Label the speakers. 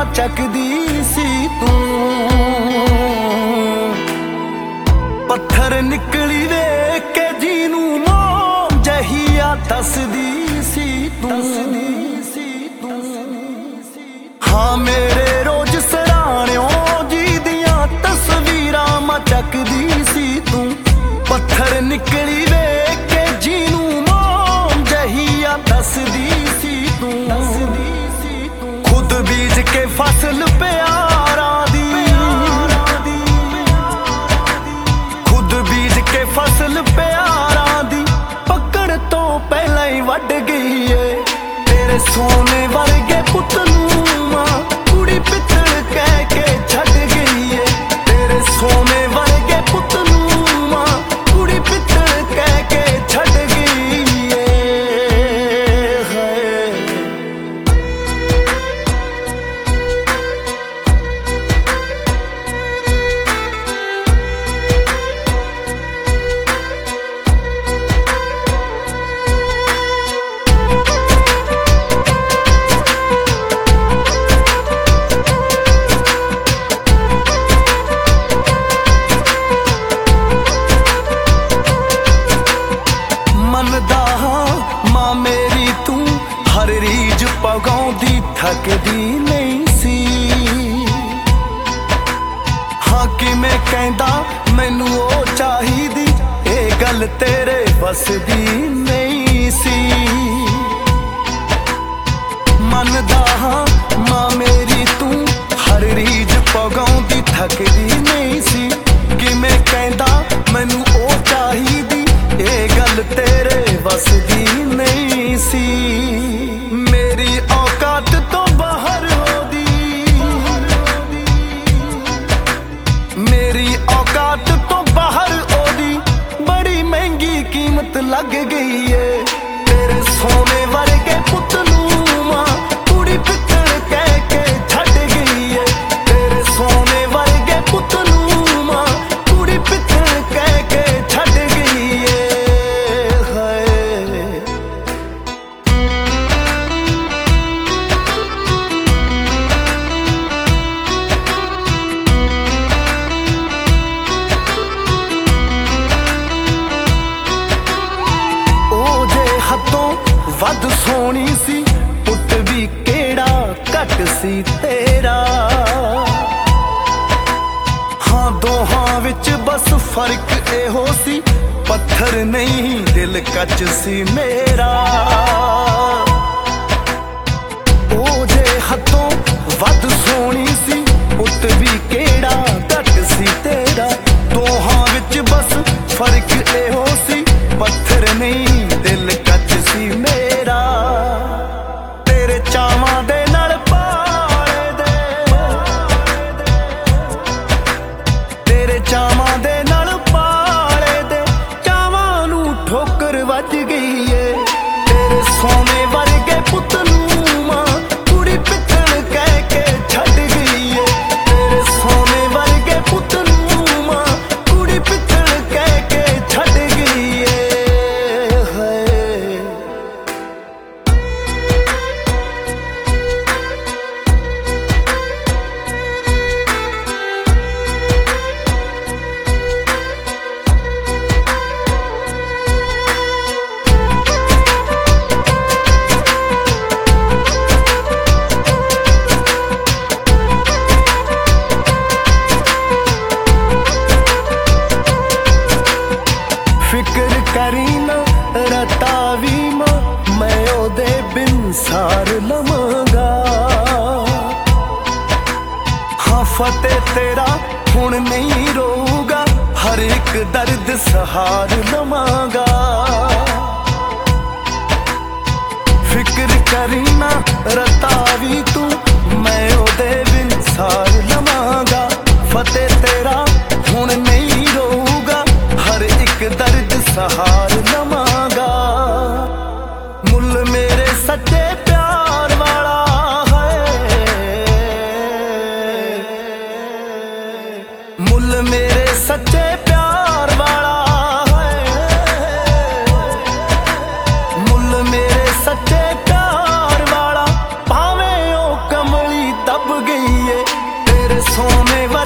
Speaker 1: ਚੱਕਦੀ ਸੀ ਤੂੰ। ਪੱਥਰ ਨਿਕਲੀ ਵੇਖ ਕੇ ਜਿਹਨੂੰ ਮੋਮ ਜਹੀ ਆ ਦੱਸਦੀ ਸੀ ਤੂੰ। ਹਾਂ ਮੇਰੇ ਰੋਜ਼ ਸਰਾਣਿਓ ਜੀ ਦੀਆਂ ਤਸਵੀਰਾਂ ਮੈਂ ਚੱਕਦੀ ਸੀ ਤੂੰ। ਪੱਥਰ ਨਿਕਲੀ ਵੇਖ ਕੇ ਜਿਹਨੂੰ ਮੋਮ ਜਹੀ ਆ ਦੱਸਦੀ ਸੀ ਤੂੰ। ਖੁਦ ਬੀਜ ਕੇ ਫਸਲ ਪਿਆਰਾਂ ਦੀ, ਖੁਦ ਬੀਜ ਕੇ ਫਸਲ ਪਿਆਰਾਂ ਦੀ ਪੱਕਣ ਤੋਂ ਪਹਿਲਾਂ ਹੀ ਵੱਢ ਗਈ ਏ। ਤੇਰੇ ਸੋਨੇ ਵਰਗੇ ਪੁੱਤ ਨੂੰ ਮਾਂ ਕੁੜੀ ਪਿੱਤਲ ਕਹਿ ਕੇ ਛੱਡ ਗਈ ਏ। ਤੇਰੇ ਸੋਨੇ ਵਰਗੇ ਪੁੱਤ ਨੂੰ ਮਾਂ ਕੁੜੀ ਪਿੱਤਲ ਕਹਿ ਕੇ ਛੱਡ ਗਈ ਏ। ਮੰਨਦਾ ਹਾਂ ਮਾਂ ਮੇਰੀ ਤੂੰ ਹਰ ਰੀਝ ਪਗਾਉਂਦੀ ਥੱਕਦੀ ਨਹੀਂ ਸੀ। ਹਾਂ ਕਿਵੇਂ ਕਹਿੰਦਾ ਮੈਨੂੰ ਉਹ ਚਾਹੀਦੀ, ਇਹ ਗੱਲ ਤੇਰੇ ਵੱਸ ਦੀ ਨਹੀਂ ਸੀ। ਮੰਨਦਾ ਹਾਂ ਮਾਂ ਮੇਰੀ ਤੂੰ ਹਰ ਰੀਝ ਪਗਾਉਂਦੀ ਥੱਕਦੀ ਨਹੀਂ ਸੀ। ਕਿਵੇਂ ਕਹਿੰਦਾ ਮੈਨੂੰ ਉਹ ਚਾਹੀਦੀ, ਇਹ ਗੱਲ ਤੇਰੇ ਵੱਸ ਦੀ ਨਹੀਂ ਸੀ। ਮੇਰੀ ਔਕਾਤ ਤੋਂ ਬਾਹਰ ਉਹਦੀ, ਮੇਰੀ ਔਕਾਤ ਤੋਂ ਬਾਹਰ ਉਹਦੀ ਬੜੀ ਮਹਿੰਗੀ ਕੀਮਤ ਲੱਗ ਗਈ ਏ। ਤੇਰੇ ਸੋਨੇ ਵਰਗੇ ਪੁੱਤ ਨੂੰ ਮਾਂ ਕੁੜੀ ਪਿੱਤਲ ਕਹਿ ਕੇ ਛੱਡ ਗਈ ਏ। ਤੇਰੇ ਸੋਨੇ ਵਰਗੇ ਪੁੱਤ ਨੂੰ ਮਾਂ ਕੁੜੀ ਪਿੱਤਲ ਕਹਿ ਕੇ ਛੱਡ ਗਈ ਏ। ਉਹ ਜੇ ਹੱਦੋਂ ਵੱਧ ਸੋਹਣੀ ਸੀ, ਪੁੱਤ ਵੀ ਕਿਹੜਾ ਘੱਟ ਸੀ ਤੇਰਾ। ਹਾਂ ਦੋਹਾਂ ਵਿੱਚ ਬਸ ਫਰਕ ਇਹੋ ਸੀ, ਪੱਥਰ ਨਹੀਂ ਦਿਲ ਕੱਚ ਸੀ ਮੇਰਾ। ਉਹ ਜੇ ਹੱਦੋਂ ਵੱਧ ਸੋਹਣੀ ਸੀ, ਪੁੱਤ ਵੀ ਕਿਹੜਾ ਘੱਟ ਸੀ ਤੇਰਾ। ਦੋਹਾਂ ਵਿੱਚ ਬਸ ਫਰਕ ਇਹੋ ਸੀ, ਪੱਥਰ ਨਹੀਂ ਦਿਲ ਕੱਚ ਸੀ ਮੇਰਾ। ਤੇਰੇ ਚਾਵਾਂ ਦੇ ਨਾਲ ਪਾਲੇ ਦੇ, ਤੇਰੇ ਚਾਵਾਂ ਦੇ ਨਾਲ ਪਾਲੇ ਦੇ ਚਾਵਾਂ ਨੂੰ ਠੋਕਰ ਵੱਜ ਗਈ ਏ। ਤੇਰੇ ਸੋਨੇ ਵਰਗੇ ਪੁੱਤ ਨੂੰ ਮਾਂ ਕੁੜੀ ਪਿੱਤਲ ਕਹਿ ਕੇ ਛੱਡ ਗਈ ਏ। ਤੇਰੇ ਸੋਨੇ ਵਰਗੇ ਪੁੱਤ ਨੂੰ ਮਾਂ ਕੁੜੀ ਪਿੱਤਲ ਕਹਿ ਕੇ ਛੱਡ ਗਈ ਏ। ਫਿਕਰ ਕਰੀ ਨਾ ਰਤਾ ਵੀ ਮਾਂ ਮੈਂ ਉਹਦੇ ਬਿਨ ਸਾਰ ਲਵਾਂਗਾ। ਹਾਂ ਫਤਿਹ ਤੇਰਾ ਹੁਣ ਨਹੀਂ ਰੋਊਗਾ, ਹਰ ਇੱਕ ਦਰਦ ਸਹਾਰ ਲਵਾਂਗਾ। ਫਿਕਰ ਕਰੀ ਨਾ ਰਤਾ ਵੀ ਤੂੰ ਮੈਂ ਉਹਦੇ ਬਿਨ ਸਾਰ ਲਵਾਂਗਾ। ਫਤਿਹ ਤੇਰਾ ਹੁਣ ਨਹੀਂ ਰੋਊਗਾ, ਹਰ ਇੱਕ ਦਰਦ ਸਹਾਰ ਲਵਾਂਗਾ। ਮੁੱਲ ਮੇਰੇ ਸੱਚੇ ਪਿਆਰ ਵਾਲਾ ਹੈ, ਮੁੱਲ ਮੇਰੇ ਸੱਚੇ ਪਿਆਰ ਵਾਲਾ ਹੈ। ਮੁੱਲ ਮੇਰੇ ਸੱਚੇ ਪਿਆਰ ਵਾਲਾ ਭਾਵੇਂ ਉਹ ਕਮਲੀ ਦੱਬ ਸੋਨੇ